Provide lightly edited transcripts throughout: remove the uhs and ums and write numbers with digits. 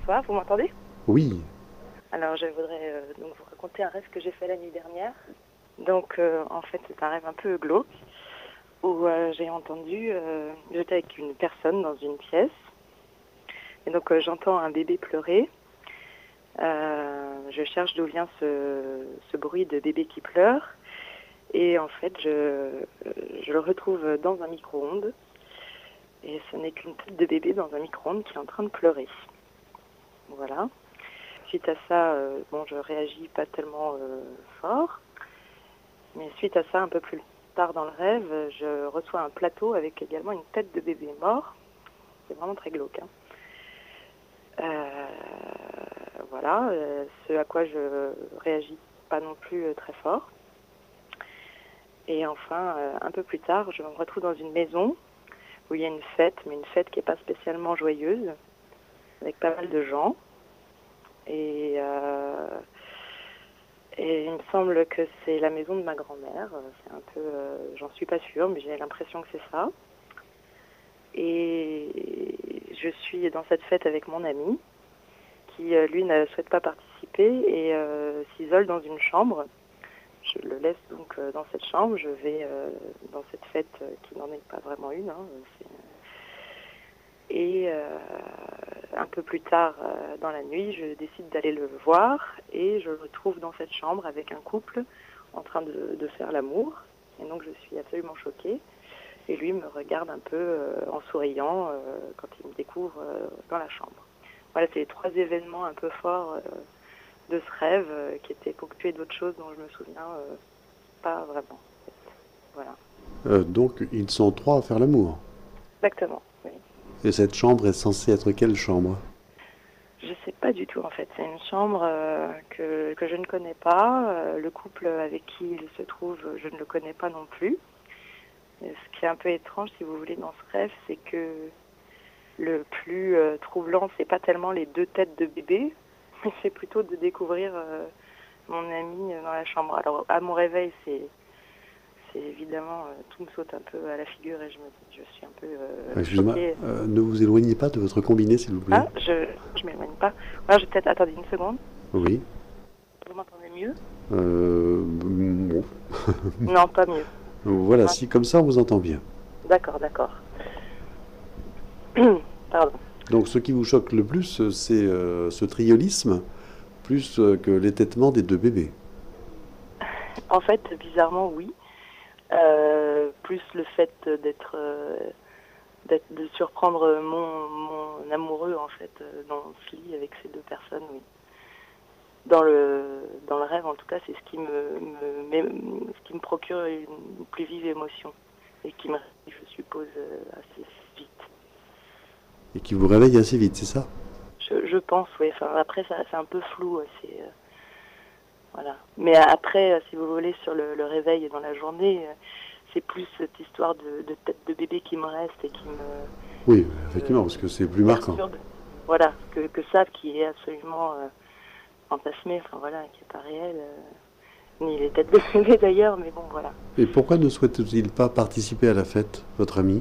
bonsoir, vous m'entendez? Oui, Alors je voudrais donc vous raconter un rêve que j'ai fait la nuit dernière. Donc en fait c'est un rêve un peu glauque où j'ai entendu, j'étais avec une personne dans une pièce et donc j'entends un bébé pleurer. Je cherche d'où vient ce bruit de bébé qui pleure et en fait je le retrouve dans un micro-ondes et ce n'est qu'une tête de bébé dans un micro-ondes qui est en train de pleurer. Voilà. Suite à ça, bon, je réagis pas tellement fort, mais suite à ça, un peu plus tard dans le rêve, je reçois un plateau avec également une tête de bébé mort. C'est vraiment très glauque, hein. Voilà, ce à quoi je réagis pas non plus très fort. Et enfin, un peu plus tard, je me retrouve dans une maison où il y a une fête, mais une fête qui n'est pas spécialement joyeuse, avec pas mal de gens. Et il me semble que c'est la maison de ma grand-mère. C'est un peu, j'en suis pas sûre, mais j'ai l'impression que c'est ça. Et je suis dans cette fête avec mon ami, qui lui ne souhaite pas participer et s'isole dans une chambre. Je le laisse donc dans cette chambre. Je vais dans cette fête qui n'en est pas vraiment une, hein. Et un peu plus tard dans la nuit, je décide d'aller le voir et je le retrouve dans cette chambre avec un couple en train de faire l'amour. Et donc je suis absolument choquée. Et lui me regarde un peu en souriant quand il me découvre dans la chambre. Voilà, c'est les trois événements un peu forts de ce rêve qui étaient ponctués d'autres choses dont je me souviens pas vraiment. En fait. Voilà. donc ils sont trois à faire l'amour. Exactement. Oui. Et cette chambre est censée être quelle chambre? Je sais pas du tout en fait. C'est une chambre que je ne connais pas. Le couple avec qui il se trouve, je ne le connais pas non plus. Et ce qui est un peu étrange, si vous voulez, dans ce rêve, c'est que le plus troublant, c'est pas tellement les deux têtes de bébé, mais c'est plutôt de découvrir mon ami dans la chambre. Alors à mon réveil, c'est évidemment tout me saute un peu à la figure et je suis un peu Excusez-moi, choquée. ne vous éloignez pas de votre combiné, s'il vous plaît. Ah, je m'éloigne pas. Alors, je vais peut-être attendez une seconde. Oui. Vous m'entendez mieux? Bon. Non, pas mieux. Voilà, Ah, si comme ça on vous entend bien. d'accord, d'accord. Pardon. Donc ce qui vous choque le plus, c'est ce triolisme, plus que l'étêtement des deux bébés. En fait, bizarrement, oui. Plus le fait de surprendre mon amoureux en fait dans ce lit avec ces deux personnes, oui. Dans le rêve, en tout cas, c'est ce qui ce qui me procure une plus vive émotion et qui me réveille, je suppose, assez vite. Et qui vous réveille assez vite, c'est ça? Je pense, oui. Enfin, après, ça, c'est un peu flou, c'est voilà. Mais après, si vous voulez, sur le réveil et dans la journée, c'est plus cette histoire de tête de bébé qui me reste et qui Oui, me effectivement, parce que c'est plus marquant. perturbe. Voilà, que ça, qui est absolument fantasmé, enfin voilà, qui n'est pas réel, ni les têtes de bébé d'ailleurs, mais bon, voilà. Et pourquoi ne souhaite-t-il pas participer à la fête, votre ami?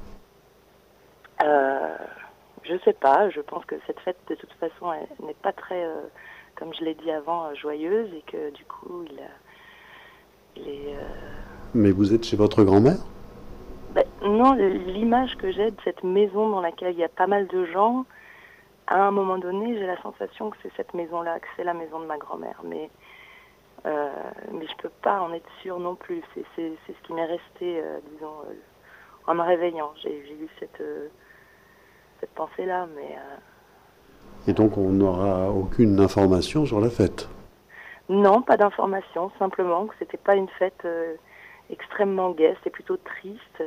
Euh, je sais pas, je pense que cette fête, de toute façon, elle n'est pas très, comme je l'ai dit avant, joyeuse et que du coup, il est... Mais vous êtes chez votre grand-mère? ben, non, l'image que j'ai de cette maison dans laquelle il y a pas mal de gens, à un moment donné, j'ai la sensation que c'est cette maison-là, que c'est la maison de ma grand-mère. Mais je peux pas en être sûre non plus. C'est ce qui m'est resté, disons, en me réveillant. J'ai eu cette pensée-là, mais Et donc on n'aura aucune information sur la fête. non, pas d'informations. Simplement que c'était pas une fête extrêmement gaie. C'était plutôt triste.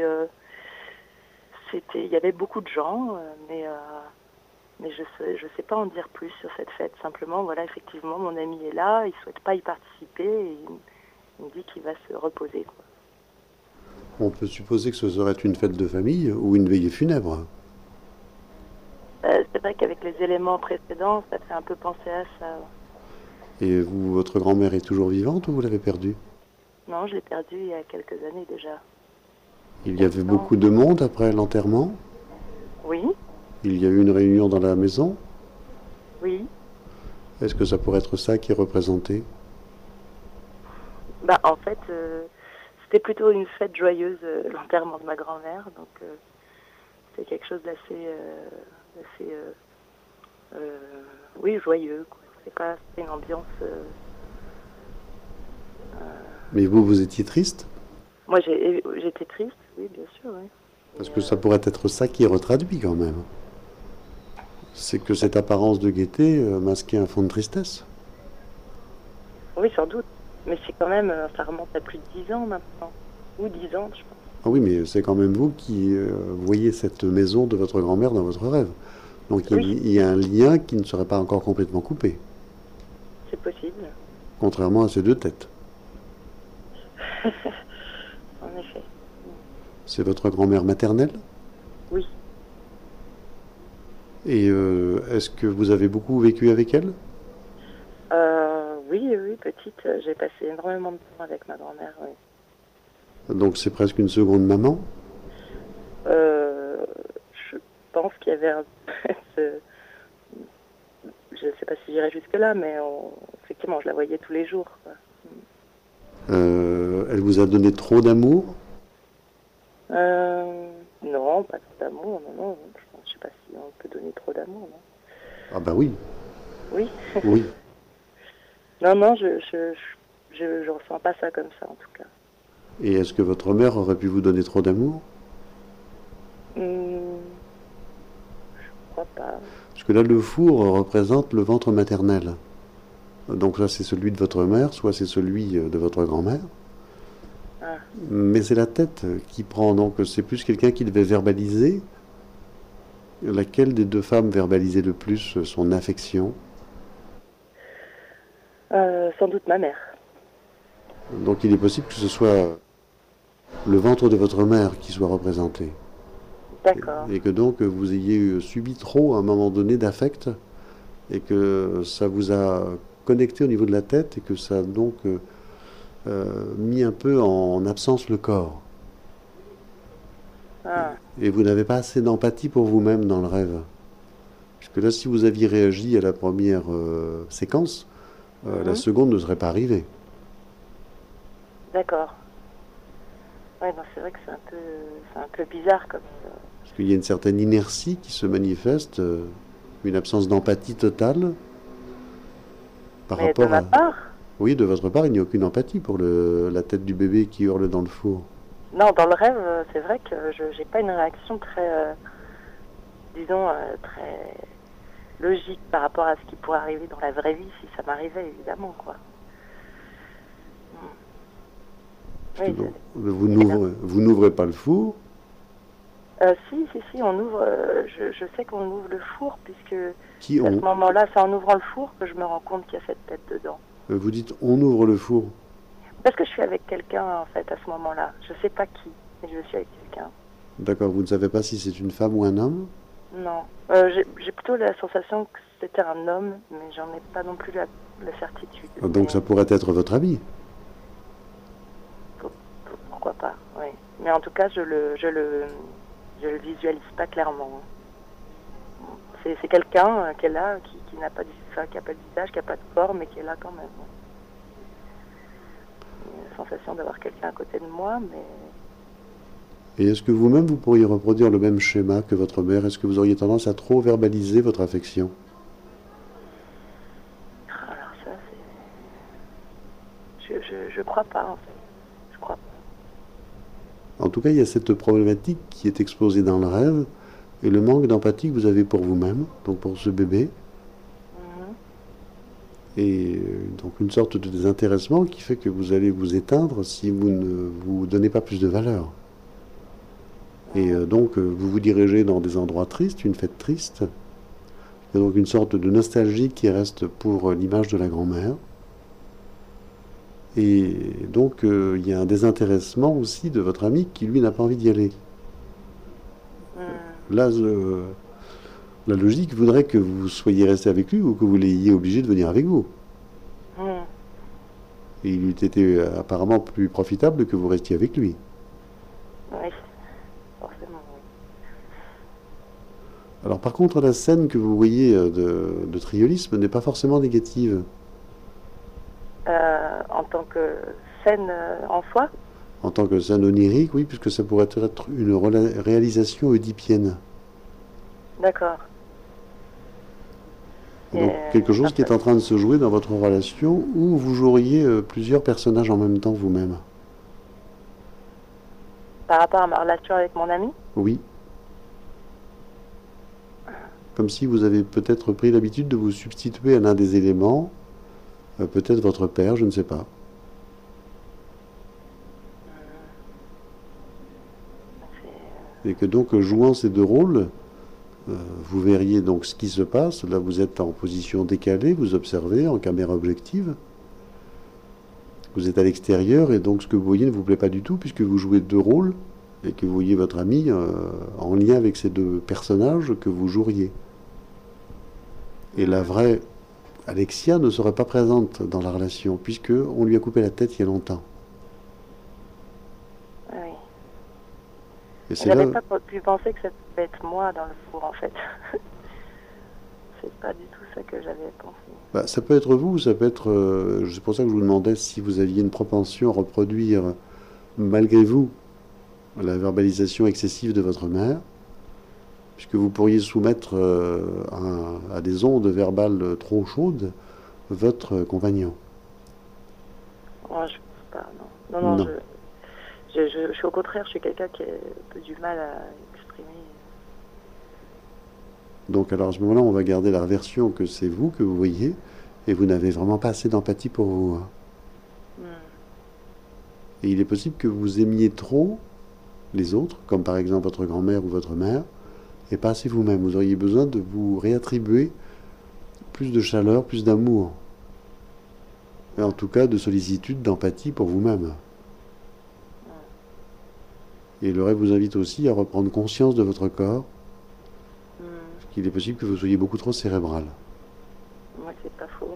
Il y avait beaucoup de gens, mais je sais pas en dire plus sur cette fête. Simplement, voilà, effectivement, mon ami est là. Il souhaite pas y participer et il me dit qu'il va se reposer, quoi. On peut supposer que ce serait une fête de famille ou une veillée funèbre. C'est vrai qu'avec les éléments précédents, ça fait un peu penser à ça. Et vous, votre grand-mère est toujours vivante ou vous l'avez perdue? Non, je l'ai perdu il y a quelques années déjà. Il y avait Maintenant, beaucoup de monde après l'enterrement. oui, Il y a eu une réunion dans la maison. Oui. Est-ce que ça pourrait être ça qui est représenté? Bah, en fait, c'était plutôt une fête joyeuse, l'enterrement de ma grand-mère. Donc, c'est quelque chose d'assez oui, joyeux, quoi. C'est une ambiance. Mais vous, vous étiez triste? Moi, j'étais triste, oui, bien sûr, oui. Parce Et, que ça pourrait être ça qui est retraduit quand même. C'est que cette apparence de gaieté masquait un fond de tristesse. oui, sans doute. Mais c'est quand même, ça remonte à plus de 10 ans maintenant. Ou 10 ans, je pense. Ah oui, mais c'est quand même vous qui voyez cette maison de votre grand-mère dans votre rêve. Donc Oui, il y a un lien qui ne serait pas encore complètement coupé, c'est possible. contrairement à ces deux têtes. En effet. C'est votre grand-mère maternelle? Oui. Et est-ce que vous avez beaucoup vécu avec elle? Oui, oui, petite, j'ai passé énormément de temps avec ma grand-mère, oui. Donc c'est presque une seconde maman? Je pense qu'il y avait un... ce- je ne sais pas si j'irai jusque-là, mais effectivement, je la voyais tous les jours, quoi. Elle vous a donné trop d'amour? Non, pas trop d'amour, non, non. Je sais pas si on peut donner trop d'amour, non. Ah bah oui, Oui. oui. Non, non, je ressens pas ça comme ça, en tout cas. Et est-ce que votre mère aurait pu vous donner trop d'amour? Je crois pas. Parce que là, le four représente le ventre maternel. Donc là, c'est celui de votre mère, soit c'est celui de votre grand-mère. Ah, Mais c'est la tête qui prend. Donc c'est plus quelqu'un qui devait verbaliser. Laquelle des deux femmes verbalisait le plus son affection? sans doute ma mère. Donc il est possible que ce soit le ventre de votre mère qui soit représenté. D'accord. Et que donc vous ayez subi trop à un moment donné d'affect et que ça vous a connecté au niveau de la tête et que ça a donc mis un peu en absence le corps. Ah, Et vous n'avez pas assez d'empathie pour vous-même dans le rêve. Parce que là, si vous aviez réagi à la première séquence, la mhm. seconde ne serait pas arrivée. D'accord. Ouais, non, c'est vrai que c'est un peu bizarre comme ça. Parce qu'il y a une certaine inertie qui se manifeste, une absence d'empathie totale par Mais de rapport ma à... part, Oui, de votre part, il n'y a aucune empathie pour la tête du bébé qui hurle dans le four. non, dans le rêve, c'est vrai que je n'ai pas une réaction très, disons, très logique par rapport à ce qui pourrait arriver dans la vraie vie, si ça m'arrivait, évidemment, quoi. Parce que Oui, donc, c'est bien. vous n'ouvrez pas le four. Si, on ouvre, je sais qu'on ouvre le four, puisque Qui à ce on moment-là, c'est en ouvrant le four que je me rends compte qu'il y a cette tête dedans. Vous dites on ouvre le four. Parce que je suis avec quelqu'un, en fait, à ce moment-là. Je sais pas qui, mais je suis avec quelqu'un. D'accord, vous ne savez pas si c'est une femme ou un homme? Non. J'ai plutôt la sensation que c'était un homme, mais j'en ai pas non plus la certitude. Donc ça Mais pourrait être votre ami. pourquoi pas, oui. Mais en tout cas, je le visualise pas clairement. C'est quelqu'un qui est là, qui n'a pas qui a pas de visage, qui n'a pas de corps, mais qui est là quand même. Une sensation d'avoir quelqu'un à côté de moi, mais Et est-ce que vous-même, vous pourriez reproduire le même schéma que votre mère? Est-ce que vous auriez tendance à trop verbaliser votre affection? alors ça, je crois pas, en fait. Je crois En tout cas, il y a cette problématique qui est exposée dans le rêve et le manque d'empathie que vous avez pour vous-même, donc pour ce bébé, pas. Mhm. et donc une sorte de désintéressement qui fait que vous allez vous éteindre si vous ne vous donnez pas plus de valeur. Et donc vous vous dirigez dans des endroits tristes, une fête triste. Il y a donc une sorte de nostalgie qui reste pour l'image de la grand-mère. Et donc il y a un désintéressement aussi de votre ami qui lui n'a pas envie d'y aller. Mhm. Là, la logique voudrait que vous soyez resté avec lui ou que vous l'ayez obligé de venir avec vous. Mhm. Et il eût été apparemment plus profitable que vous restiez avec lui. Oui, forcément, oui. Alors par contre, la scène que vous voyez de triolisme n'est pas forcément négative. En tant que scène en soi. En tant que scène onirique, oui, puisque ça pourrait être une réalisation oedipienne. D'accord. Donc quelque chose qui est en train de se jouer dans votre relation où vous joueriez plusieurs personnages en même temps vous-même. Par rapport à ma relation avec mon ami? Oui. Comme si vous avez peut-être pris l'habitude de vous substituer à l'un des éléments, peut-être votre père, je ne sais pas. Et que donc, jouant ces deux rôles, vous verriez donc ce qui se passe. Là, vous êtes en position décalée, vous observez en caméra objective. Vous êtes à l'extérieur et donc ce que vous voyez ne vous plaît pas du tout puisque vous jouez deux rôles et que vous voyez votre ami en lien avec ces deux personnages que vous joueriez. Et la vraie Alexia ne serait pas présente dans la relation puisque on lui a coupé la tête il y a longtemps. Oui. Et je n'avais pas pu penser que ça pouvait être moi dans le four en fait. C'est pas du tout ça que j'avais pensé. Bah, ça peut être vous, ça peut être... c'est pour ça que je vous demandais si vous aviez une propension à reproduire, malgré vous, la verbalisation excessive de votre mère, puisque vous pourriez soumettre à des ondes verbales trop chaudes votre compagnon. Oh, je pense pas, non. Non, non, je suis au contraire, je suis quelqu'un qui a un peu du mal à exprimer. Donc alors à ce moment-là, on va garder la version que c'est vous que vous voyez, et vous n'avez vraiment pas assez d'empathie pour vous. Hein. Et il est possible que vous aimiez trop les autres, comme par exemple votre grand-mère ou votre mère, et pas assez vous-même. Vous auriez besoin de vous réattribuer plus de chaleur, plus d'amour. Et en tout cas de sollicitude, d'empathie pour vous-même. Et le rêve vous invite aussi à reprendre conscience de votre corps, parce qu'il est possible que vous soyez beaucoup trop cérébral. Moi, c'est pas faux.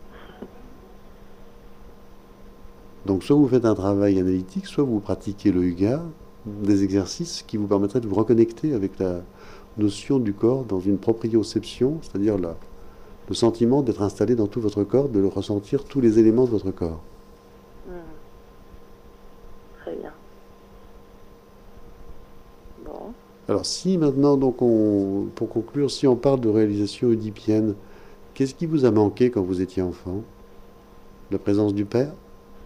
Donc soit vous faites un travail analytique, soit vous pratiquez le yoga, des exercices qui vous permettraient de vous reconnecter avec la notion du corps dans une proprioception, c'est-à-dire le sentiment d'être installé dans tout votre corps, de le ressentir tous les éléments de votre corps. Très bien. Bon. Alors si maintenant, donc pour conclure, si on parle de réalisation oedipienne, qu'est-ce qui vous a manqué quand vous étiez enfant? La présence du père?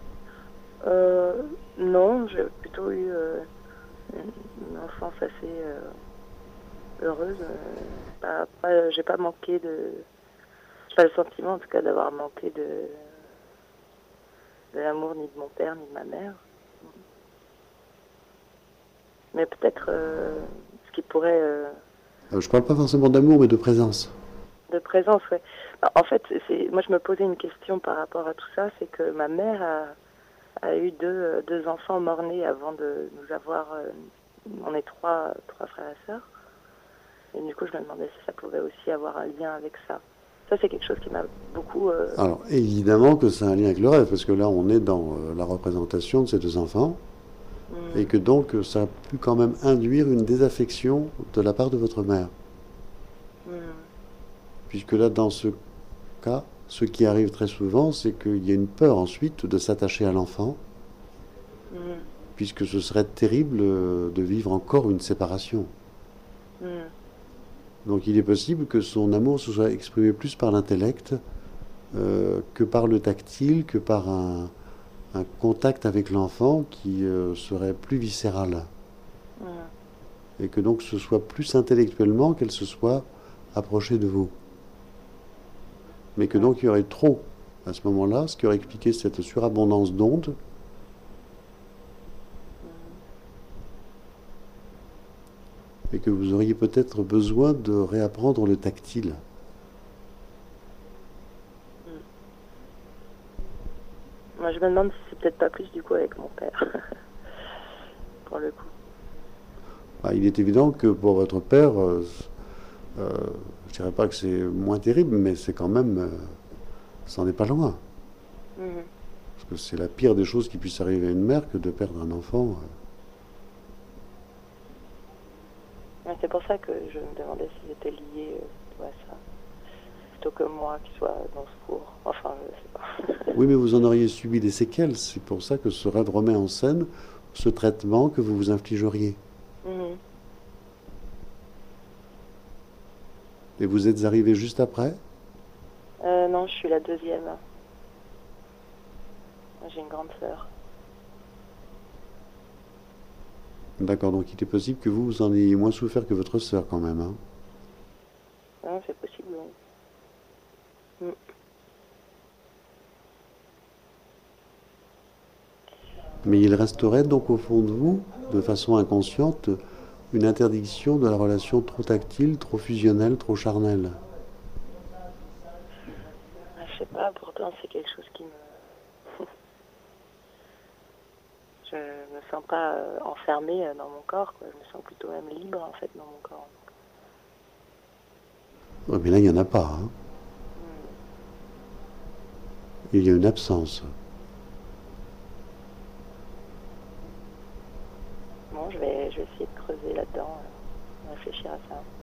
Non, j'ai plutôt eu une enfance assez heureuse. J'ai pas manqué de... J'ai pas le sentiment, en tout cas, d'avoir manqué de l'amour ni de mon père ni de ma mère. Mais peut-être ce qui pourrait... Je parle pas forcément d'amour, mais de présence. De présence, ouais. En fait, moi je me posais une question par rapport à tout ça, c'est que ma mère a eu deux enfants morts-nés avant de nous avoir... on est trois frères et sœurs. Et du coup, je me demandais si ça pouvait aussi avoir un lien avec ça. Ça, c'est quelque chose qui m'a beaucoup... Alors, évidemment que c'est un lien avec le rêve, parce que là, on est dans la représentation de ces deux enfants, et que donc, ça a pu quand même induire une désaffection de la part de votre mère. Puisque là, dans ce cas, ce qui arrive très souvent, c'est qu'il y a une peur ensuite de s'attacher à l'enfant, puisque ce serait terrible de vivre encore une séparation. Donc il est possible que son amour se soit exprimé plus par l'intellect que par le tactile, que par un contact avec l'enfant qui serait plus viscéral. Et que donc ce soit plus intellectuellement qu'elle se soit approchée de vous. Mais que donc il y aurait trop à ce moment-là, ce qui aurait expliqué cette surabondance d'ondes. Et que vous auriez peut-être besoin de réapprendre le tactile. Moi, je me demande si c'est peut-être pas plus du coup avec mon père, pour le coup. Ah, il est évident que pour votre père, je dirais pas que c'est moins terrible, mais c'est quand même, ça n'en est pas loin. Parce que c'est la pire des choses qui puisse arriver à une mère que de perdre un enfant. Ouais, c'est pour ça que je me demandais si c'était lié à ça, plutôt que moi qui soit dans ce cours. Enfin, je sais pas. Oui, mais vous en auriez subi des séquelles. C'est pour ça que ce rêve remet en scène ce traitement que vous vous infligeriez. Mhm. Et vous êtes arrivé juste après? Non, je suis la deuxième. J'ai une grande sœur. D'accord, donc il est possible que vous en ayez moins souffert que votre sœur quand même, hein. Non, c'est possible, oui. Mm. Mais il resterait donc au fond de vous, de façon inconsciente, une interdiction de la relation trop tactile, trop fusionnelle, trop charnelle. Je sais pas, pourtant c'est quelque chose qui me... Je me sens pas enfermée dans mon corps, quoi. Je me sens plutôt même libre, en fait, dans mon corps. Ouais, mais là, il n'y en a pas, hein. Mm. Il y a une absence. Bon, je vais essayer de creuser là-dedans, réfléchir à ça.